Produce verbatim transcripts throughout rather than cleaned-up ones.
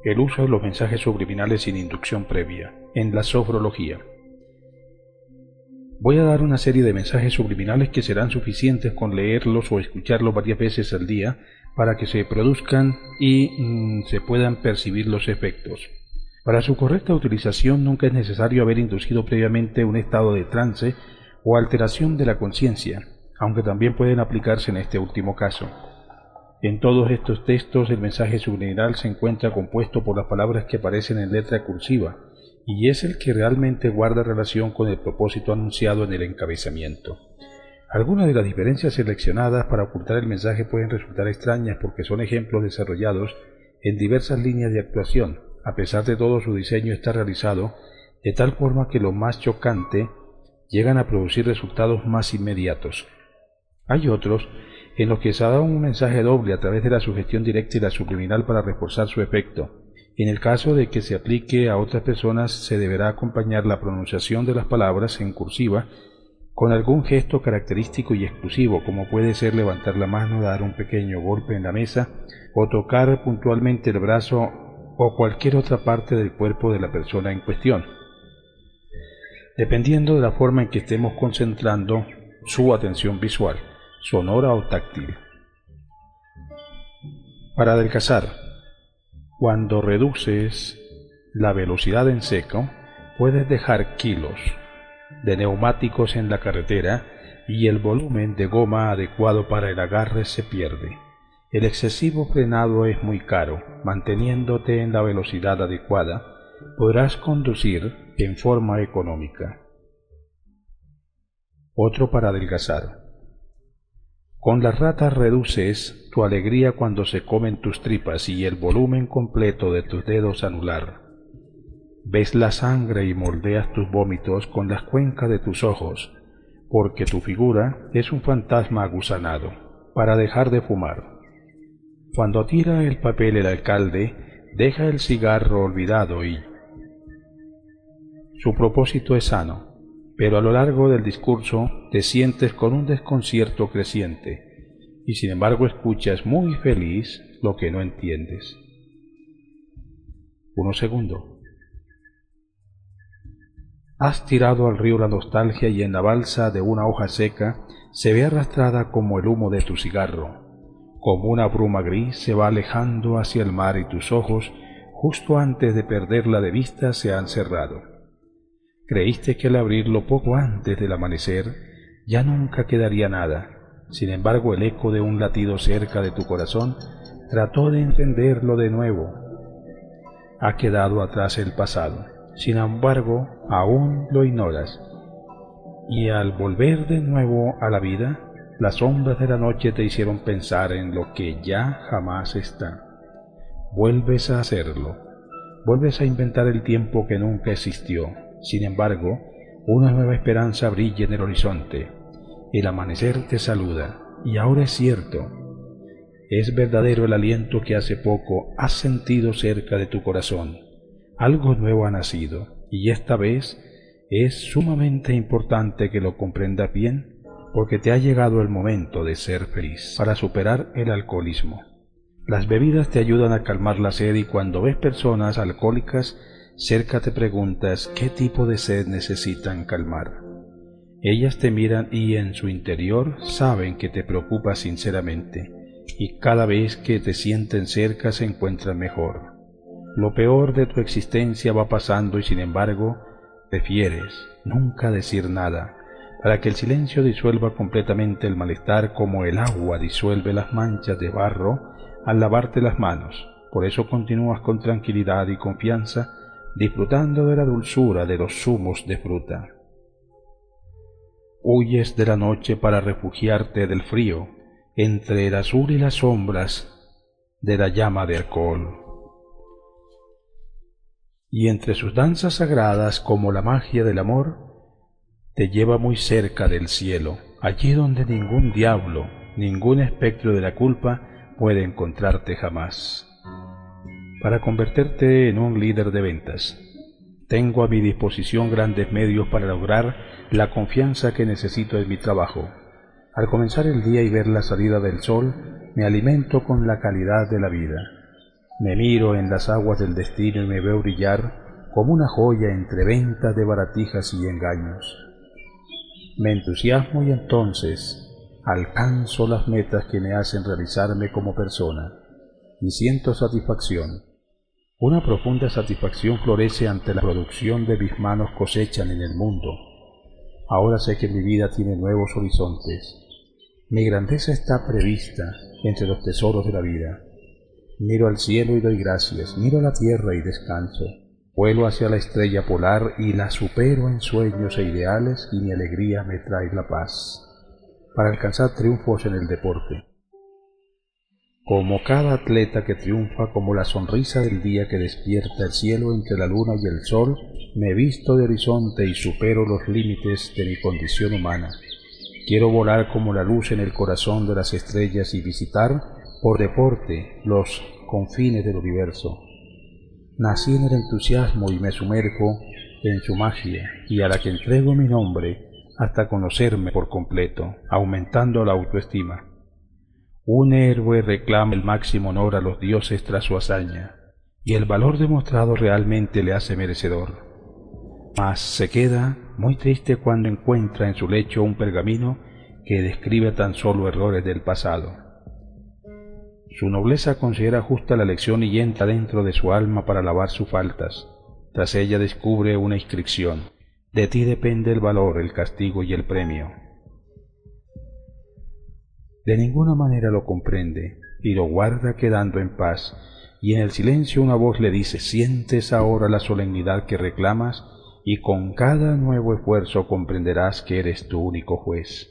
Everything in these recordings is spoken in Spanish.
El uso de los mensajes subliminales sin inducción previa, en la sofrología. Voy a dar una serie de mensajes subliminales que serán suficientes con leerlos o escucharlos varias veces al día para que se produzcan y mm, se puedan percibir los efectos. Para su correcta utilización nunca es necesario haber inducido previamente un estado de trance o alteración de la conciencia, aunque también pueden aplicarse en este último caso. En todos estos textos el mensaje subliminal se encuentra compuesto por las palabras que aparecen en letra cursiva, y es el que realmente guarda relación con el propósito anunciado en el encabezamiento. Algunas de las diferencias seleccionadas para ocultar el mensaje pueden resultar extrañas porque son ejemplos desarrollados en diversas líneas de actuación. A pesar de todo, su diseño está realizado de tal forma que lo más chocante llegan a producir resultados más inmediatos. Hay otros en los que se da un mensaje doble a través de la sugestión directa y la subliminal para reforzar su efecto. En el caso de que se aplique a otras personas, se deberá acompañar la pronunciación de las palabras en cursiva con algún gesto característico y exclusivo, como puede ser levantar la mano, dar un pequeño golpe en la mesa o tocar puntualmente el brazo o cualquier otra parte del cuerpo de la persona en cuestión, dependiendo de la forma en que estemos concentrando su atención visual, sonora o táctil. Para adelgazar, cuando reduces la velocidad en seco, puedes dejar kilos de neumáticos en la carretera y el volumen de goma adecuado para el agarre se pierde. El excesivo frenado es muy caro. Manteniéndote en la velocidad adecuada, podrás conducir en forma económica. Otro para adelgazar. Con las ratas reduces tu alegría cuando se comen tus tripas y el volumen completo de tus dedos anular. Ves la sangre y moldeas tus vómitos con las cuencas de tus ojos, porque tu figura es un fantasma agusanado. Para dejar de fumar. Cuando tira el papel el alcalde, deja el cigarro olvidado y su propósito es sano. Pero a lo largo del discurso te sientes con un desconcierto creciente y sin embargo escuchas muy feliz lo que no entiendes. Uno segundo. Has tirado al río la nostalgia y en la balsa de una hoja seca se ve arrastrada como el humo de tu cigarro. Como una bruma gris se va alejando hacia el mar y tus ojos, justo antes de perderla de vista, se han cerrado. Creíste que al abrirlo poco antes del amanecer ya nunca quedaría nada. Sin embargo, el eco de un latido cerca de tu corazón trató de encenderlo de nuevo. Ha quedado atrás el pasado. Sin embargo, aún lo ignoras. Y al volver de nuevo a la vida, las sombras de la noche te hicieron pensar en lo que ya jamás está. Vuelves a hacerlo. Vuelves a inventar el tiempo que nunca existió. Sin embargo, una nueva esperanza brilla en el horizonte. El amanecer te saluda, y ahora es cierto. Es verdadero el aliento que hace poco has sentido cerca de tu corazón. Algo nuevo ha nacido, y esta vez es sumamente importante que lo comprendas bien, porque te ha llegado el momento de ser feliz. Para superar el alcoholismo. Las bebidas te ayudan a calmar la sed y cuando ves personas alcohólicas, cerca te preguntas qué tipo de sed necesitan calmar. Ellas te miran y en su interior saben que te preocupas sinceramente, y cada vez que te sienten cerca se encuentran mejor. Lo peor de tu existencia va pasando y sin embargo prefieres nunca decir nada, para que el silencio disuelva completamente el malestar como el agua disuelve las manchas de barro al lavarte las manos. Por eso continúas con tranquilidad y confianza, disfrutando de la dulzura de los zumos de fruta. Huyes de la noche para refugiarte del frío, entre el azul y las sombras de la llama de alcohol. Y entre sus danzas sagradas, como la magia del amor, te lleva muy cerca del cielo, allí donde ningún diablo, ningún espectro de la culpa puede encontrarte jamás. Para convertirte en un líder de ventas, tengo a mi disposición grandes medios para lograr la confianza que necesito en mi trabajo. Al comenzar el día y ver la salida del sol, me alimento con la calidad de la vida. Me miro en las aguas del destino y me veo brillar como una joya entre ventas de baratijas y engaños. Me entusiasmo y entonces alcanzo las metas que me hacen realizarme como persona y siento satisfacción. Una profunda satisfacción florece ante la producción de mis manos cosechan en el mundo. Ahora sé que mi vida tiene nuevos horizontes. Mi grandeza está prevista entre los tesoros de la vida. Miro al cielo y doy gracias, miro a la tierra y descanso. Vuelo hacia la estrella polar y la supero en sueños e ideales y mi alegría me trae la paz, para alcanzar triunfos en el deporte. Como cada atleta que triunfa, como la sonrisa del día que despierta el cielo entre la luna y el sol, me visto de horizonte y supero los límites de mi condición humana. Quiero volar como la luz en el corazón de las estrellas y visitar, por deporte, los confines del universo. Nací en el entusiasmo y me sumerjo en su magia, y a la que entrego mi nombre hasta conocerme por completo, aumentando la autoestima. Un héroe reclama el máximo honor a los dioses tras su hazaña, y el valor demostrado realmente le hace merecedor. Mas se queda muy triste cuando encuentra en su lecho un pergamino que describe tan solo errores del pasado. Su nobleza considera justa la lección y entra dentro de su alma para lavar sus faltas. Tras ella descubre una inscripción: de ti depende el valor, el castigo y el premio. De ninguna manera lo comprende y lo guarda quedando en paz, y en el silencio una voz le dice: sientes ahora la solemnidad que reclamas y con cada nuevo esfuerzo comprenderás que eres tu único juez.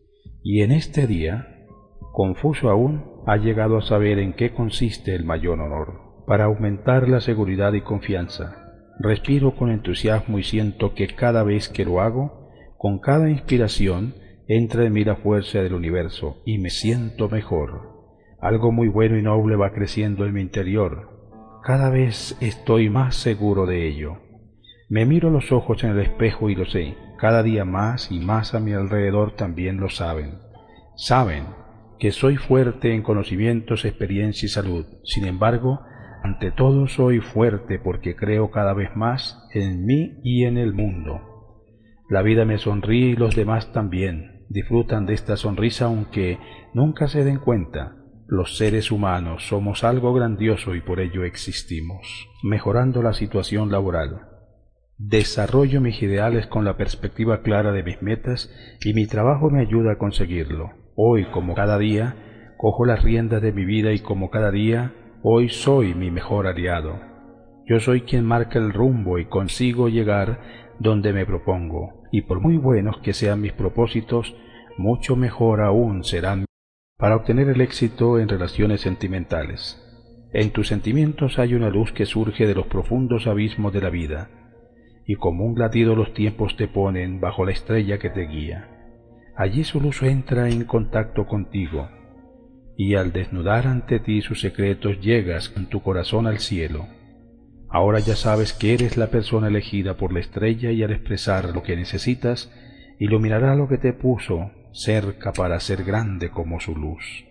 Y en este día, confuso aún, ha llegado a saber en qué consiste el mayor honor. Para aumentar la seguridad y confianza, respiro con entusiasmo y siento que cada vez que lo hago, con cada inspiración, entra en mí la fuerza del universo y me siento mejor. Algo muy bueno y noble va creciendo en mi interior. Cada vez estoy más seguro de ello. Me miro los ojos en el espejo y lo sé. Cada día más y más a mi alrededor también lo saben. Saben que soy fuerte en conocimientos, experiencia y salud. Sin embargo, ante todo soy fuerte porque creo cada vez más en mí y en el mundo. La vida me sonríe y los demás también. Disfrutan de esta sonrisa aunque nunca se den cuenta. Los seres humanos somos algo grandioso y por ello existimos. Mejorando la situación laboral. Desarrollo mis ideales con la perspectiva clara de mis metas y mi trabajo me ayuda a conseguirlo. Hoy, como cada día, cojo las riendas de mi vida y como cada día, hoy soy mi mejor aliado. Yo soy quien marca el rumbo y consigo llegar donde me propongo, y por muy buenos que sean mis propósitos, mucho mejor aún serán para obtener el éxito en relaciones sentimentales. En tus sentimientos hay una luz que surge de los profundos abismos de la vida, y como un latido los tiempos te ponen bajo la estrella que te guía. Allí su luz entra en contacto contigo, y al desnudar ante ti sus secretos llegas con tu corazón al cielo. Ahora ya sabes que eres la persona elegida por la estrella y al expresar lo que necesitas, iluminará lo que te puso cerca para ser grande como su luz.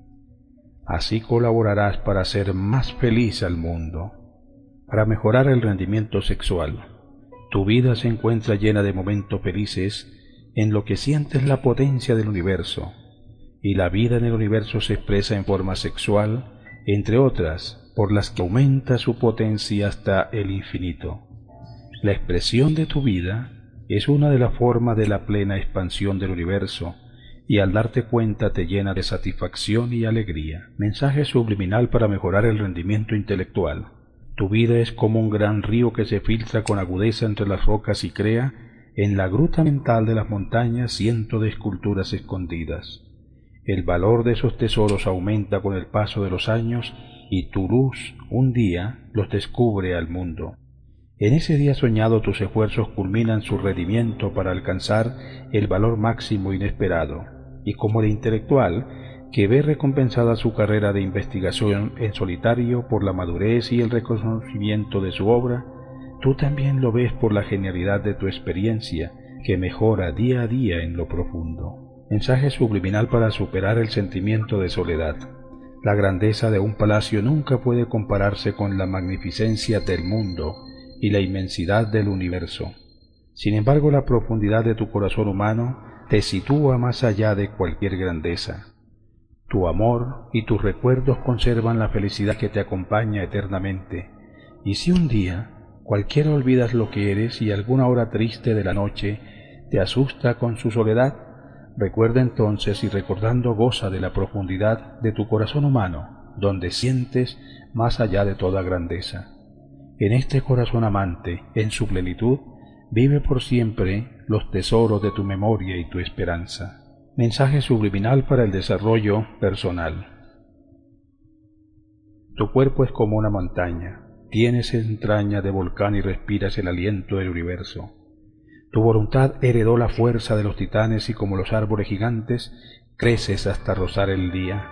Así colaborarás para hacer más feliz al mundo, para mejorar el rendimiento sexual. Tu vida se encuentra llena de momentos felices en lo que sientes la potencia del universo, y la vida en el universo se expresa en forma sexual, entre otras, por las que aumenta su potencia hasta el infinito. La expresión de tu vida es una de las formas de la plena expansión del universo, y al darte cuenta te llena de satisfacción y alegría. Mensaje subliminal para mejorar el rendimiento intelectual. Tu vida es como un gran río que se filtra con agudeza entre las rocas y crea en la gruta mental de las montañas cientos de esculturas escondidas. El valor de esos tesoros aumenta con el paso de los años y tu luz un día los descubre al mundo. En ese día soñado tus esfuerzos culminan su rendimiento para alcanzar el valor máximo inesperado, y como el intelectual que ve recompensada su carrera de investigación en solitario por la madurez y el reconocimiento de su obra, tú también lo ves por la genialidad de tu experiencia, que mejora día a día en lo profundo. Mensaje subliminal para superar el sentimiento de soledad. La grandeza de un palacio nunca puede compararse con la magnificencia del mundo y la inmensidad del universo. Sin embargo, la profundidad de tu corazón humano te sitúa más allá de cualquier grandeza. Tu amor y tus recuerdos conservan la felicidad que te acompaña eternamente, y si un día cualquiera olvidas lo que eres y alguna hora triste de la noche te asusta con su soledad, recuerda entonces y recordando goza de la profundidad de tu corazón humano, donde sientes más allá de toda grandeza. En este corazón amante, en su plenitud, vive por siempre los tesoros de tu memoria y tu esperanza. Mensaje subliminal para el desarrollo personal. Tu cuerpo es como una montaña, tienes entraña de volcán y respiras el aliento del universo. Tu voluntad heredó la fuerza de los titanes y como los árboles gigantes, creces hasta rozar el día.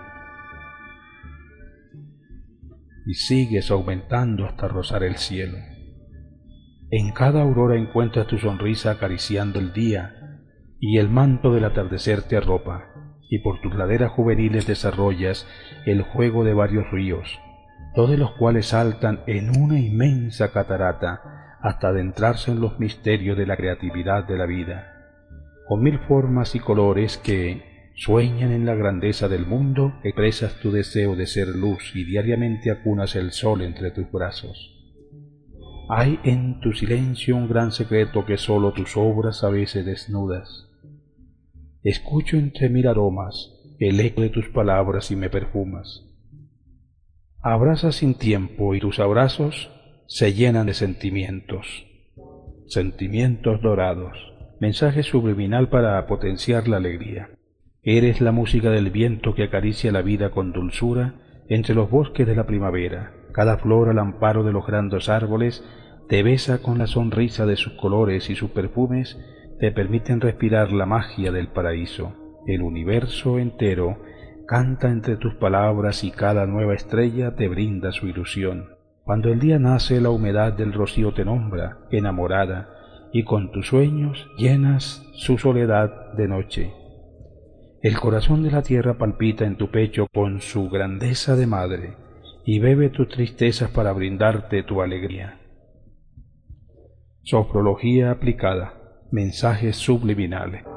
Y sigues aumentando hasta rozar el cielo. En cada aurora encuentras tu sonrisa acariciando el día, y el manto del atardecer te arropa, y por tus laderas juveniles desarrollas el juego de varios ríos, todos los cuales saltan en una inmensa catarata hasta adentrarse en los misterios de la creatividad de la vida, con mil formas y colores que sueñan en la grandeza del mundo. Expresas tu deseo de ser luz y diariamente acunas el sol entre tus brazos. Hay en tu silencio un gran secreto que sólo tus obras a veces desnudas. Escucho entre mil aromas el eco de tus palabras y me perfumas. Abrazas sin tiempo y tus abrazos se llenan de sentimientos, sentimientos dorados. Mensaje subliminal para potenciar la alegría. Eres la música del viento que acaricia la vida con dulzura entre los bosques de la primavera. Cada flor al amparo de los grandes árboles te besa con la sonrisa de sus colores y sus perfumes te permiten respirar la magia del paraíso. El universo entero canta entre tus palabras y cada nueva estrella te brinda su ilusión. Cuando el día nace, la humedad del rocío te nombra, enamorada, y con tus sueños llenas su soledad de noche. El corazón de la tierra palpita en tu pecho con su grandeza de madre, y bebe tus tristezas para brindarte tu alegría. Sofrología aplicada. Mensajes subliminales.